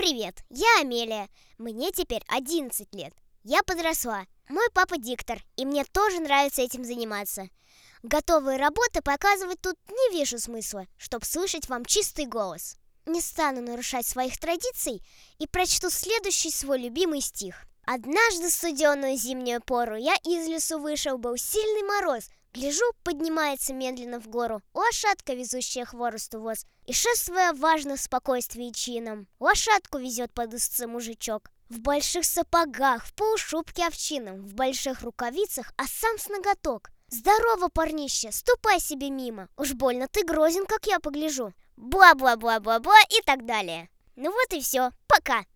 Привет, я Амелия. Мне теперь 11 лет. Я подросла. Мой папа диктор, и мне тоже нравится этим заниматься. Готовые работы показывать тут не вижу смысла, чтобы слышать вам чистый голос. Не стану нарушать своих традиций и прочту следующий свой любимый стих. Однажды в студеную зимнюю пору я из лесу вышел, был сильный мороз. Гляжу, поднимается медленно в гору лошадка, везущая хворосту воз. И шествуя важно в спокойствии чином, лошадку везет под узцы мужичок. В больших сапогах, в полушубке овчином, в больших рукавицах, а сам с ноготок. Здорово, парнище, ступай себе мимо. Уж больно ты грозен, как я погляжу. Бла-бла-бла-бла-бла и так далее. Ну вот и все, пока.